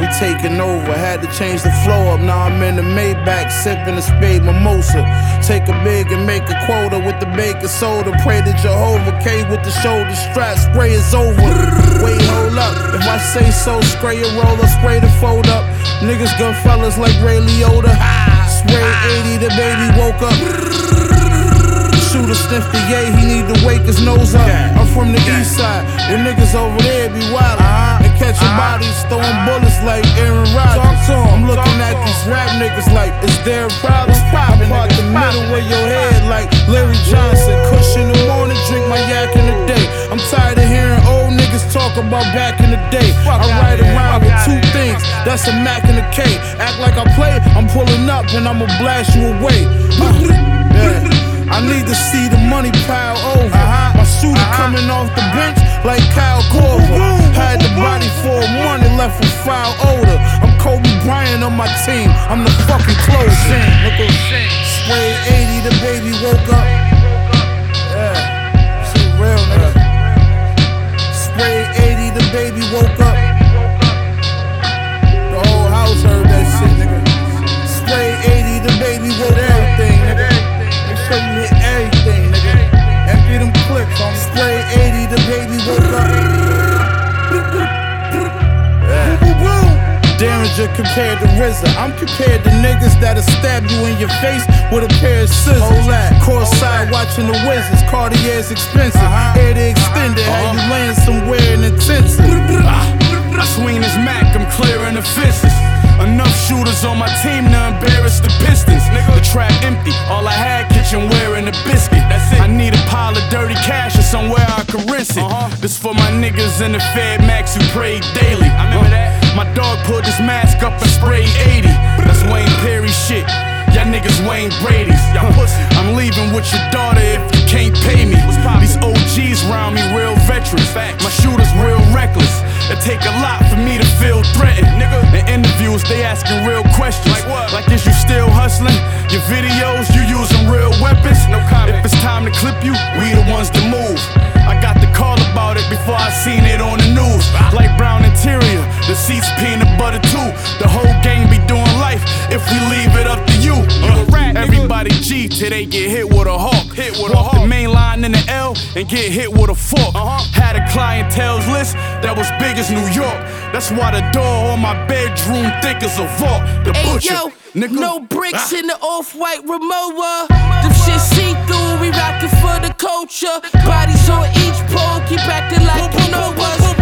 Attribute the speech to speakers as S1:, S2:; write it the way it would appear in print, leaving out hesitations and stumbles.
S1: taking over. Had to change the flow up. Now I'm in the Maybach, sipping a spade mimosa. Take a big and make a quota with the baking soda. Pray to Jehovah, K with the shoulder strap. Spray is over. Wait, hold up. If I say so, spray a roller, spray the fold up. Niggas gun fellas like Ray Liotta. Spray 80, the baby woke up. Shooter sniffed the yay, he need to wake his nose up. I'm from the east side, where niggas over there be wildin'. And catching bodies, throwing bullets like Aaron Rodgers. I'm looking at these rap niggas like, is there a problem? I part the middle of your head like Larry Johnson. Kush in the morning, drink my yak in the day. I'm tired of hearing old niggas talk about back in the day. I ride around with two things, that's a Mac and a K. Act like I play, I'm pulling up and I'ma blast you away. I need to see the money pile over. My shooter coming off the bench like Kyle Korver. Had the body for money, left with foul odor. I'm Kobe Bryant on my team, I'm the fucking closing. Spray 80, the baby woke up. Yeah, shit real, nigga. Spray 80, the baby woke up. The whole house heard that shit, nigga. Spray 80, the baby woke up. Everything, nigga. Make sure you hit everything, nigga. Empty them clips on Spray 80, the baby woke up. Derringer compared to RZA. I'm compared to niggas that'll stab you in your face with a pair of scissors. Courtside watching the Wizards. Cartier's expensive. Air the extended. How you land somewhere in intensive.
S2: I swing this Mac, I'm clearing the fences. Enough shooters on my team to embarrass the Pistons. The trap empty, all I had kitchenware and a biscuit. I need a pile of dirty cash or somewhere I can rinse it. This for my niggas in the Fed Max who pray daily. I remember that. My dog pulled his mask up and sprayed 80. That's Wayne Perry shit. Y'all niggas Wayne Brady's. I'm leaving with your daughter if you can't pay me. These OGs round me real veterans. My shooters real reckless. It take a lot for me to feel threatened. In interviews, they asking real questions. Like is you still hustling? Your videos, you using real weapons? If it's time to clip you, we the ones to move. I got the call about it before I seen it on the news. Light brown interior, the seats peanut butter too. The whole gang be doing life if we leave it up to you. Everybody G till they get hit with a hawk. Walk the main line in the L and get hit with a fork. Had a clientele's list that was big as New York. That's why the door on my bedroom thick as a vault. The butcher,
S3: yo,
S2: nigga.
S3: no bricks in the off-white Rimowa. Them shit see-through, we rockin' for the culture. Bodies on each pole, keep acting like you know us.